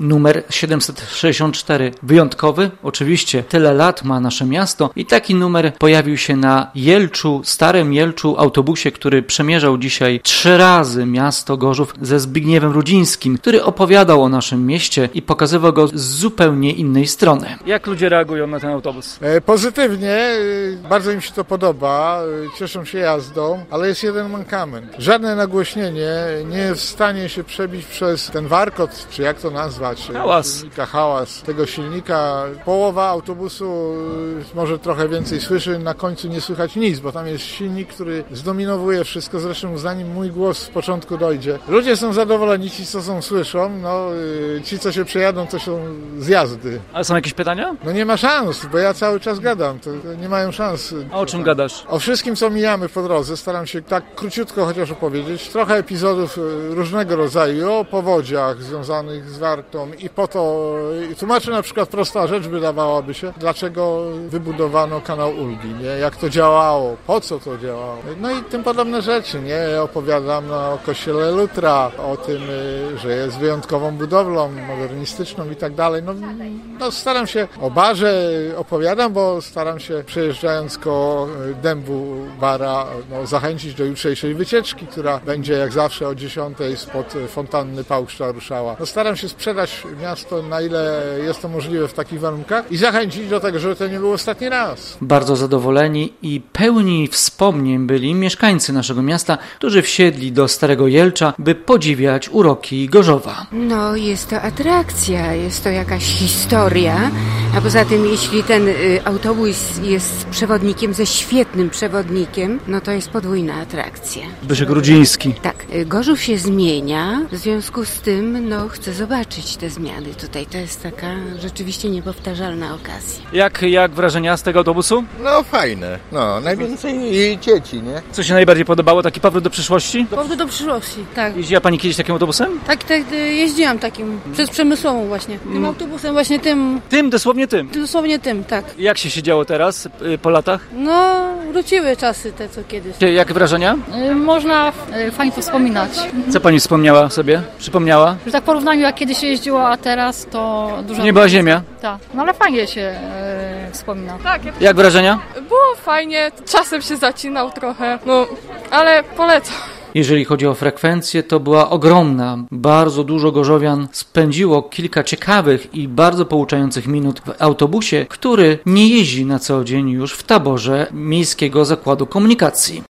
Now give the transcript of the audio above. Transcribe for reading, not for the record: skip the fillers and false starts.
numer 764. Wyjątkowy, oczywiście tyle lat ma nasze miasto i taki numer pojawił się na Jelczu, Starym Jelczu, autobusie, który przemierzał dzisiaj 3 razy miasto Gorzów ze Zbigniewem Rudzińskim, który opowiadał o naszym mieście i pokazywał go z zupełnie innej strony. Jak ludzie reagują na ten autobus? Pozytywnie, bardzo im się to podoba, cieszą się jazdą, ale jest jeden mankament. Żadne nagłośnienie nie jest w stanie się przebić przez ten warkot, czy jak to nazwać? Hałas tego silnika. Połowa autobusu może trochę więcej słyszy, na końcu nie słychać nic, bo tam jest silnik, który zdominowuje wszystko, zresztą zanim mój głos z początku dojdzie. Ludzie są zadowoleni, ci co słyszą, ci co się przejadą to są z jazdy. Ale są jakieś pytania? No nie ma szans, bo ja cały czas gadam, to nie mają szans. A o czym gadasz? O wszystkim co mijamy po drodze, staram się tak króciutko chociaż opowiedzieć. Trochę epizodów różnego rodzaju, o powodziach związanych z Wartą i po to, tłumaczę na przykład prosta rzecz wydawałaby się, dlaczego wybudowano kanał Ulgi, nie? Jak to działało, po co to działało. No i tym podobne rzeczy, nie? Ja opowiadam o kościele Lutra, o tym, że jest wyjątkową budowlą modernistyczną i tak dalej. No staram się o barze opowiadam, bo staram się przejeżdżając koło dębu bara zachęcić do jutrzejszej wycieczki, która będzie jak zawsze o 10 spod fontanny Pałkszcza ruszała. Staram się sprzedać miasto na ile jest to możliwe w takich warunkach i zachęcić do tego, żeby to nie był ostatni raz. Bardzo zadowoleni i pełni wspomnień byli mieszkańcy naszego miasta, którzy wsiedli do Starego Jelcza, by podziwiać uroki Gorzowa. No, jest to atrakcja, jest to jakaś historia, a poza tym jeśli ten autobus jest przewodnikiem ze świetnym przewodnikiem, no to jest podwójna atrakcja. Zbyszek Rudziński. Tak, Gorzów się zmienia, w związku z tym chcę zobaczyć te zmiany tutaj. To jest taka rzeczywiście niepowtarzalna okazja. Jak wrażenia z tego autobusu? No fajne, najwięcej jej dzieci, nie? Co się najbardziej podobało? Taki powrót do przyszłości? Powrót do przyszłości, tak. Jeździła Pani kiedyś takim autobusem? Tak, jeździłam takim, przez Przemysłową właśnie. Tym autobusem właśnie tym. Tym, dosłownie tym? Dosłownie tym, tak. Jak się siedziało teraz, po latach? No, wróciły czasy te, co kiedyś. Jak wrażenia? Można fajnie to wspominać. Co Pani wspomniała sobie? Przypomniała? Że tak w porównaniu jak kiedyś się jeździło, a teraz to dużo... Nie była ziemia? Tak, ale fajnie się wspomina. Tak. Jak wrażenia? Było fajnie, czasem się zacinał trochę, ale polecam. Jeżeli chodzi o frekwencję, to była ogromna. Bardzo dużo gorzowian spędziło kilka ciekawych i bardzo pouczających minut w autobusie, który nie jeździ na co dzień już w taborze Miejskiego Zakładu Komunikacji.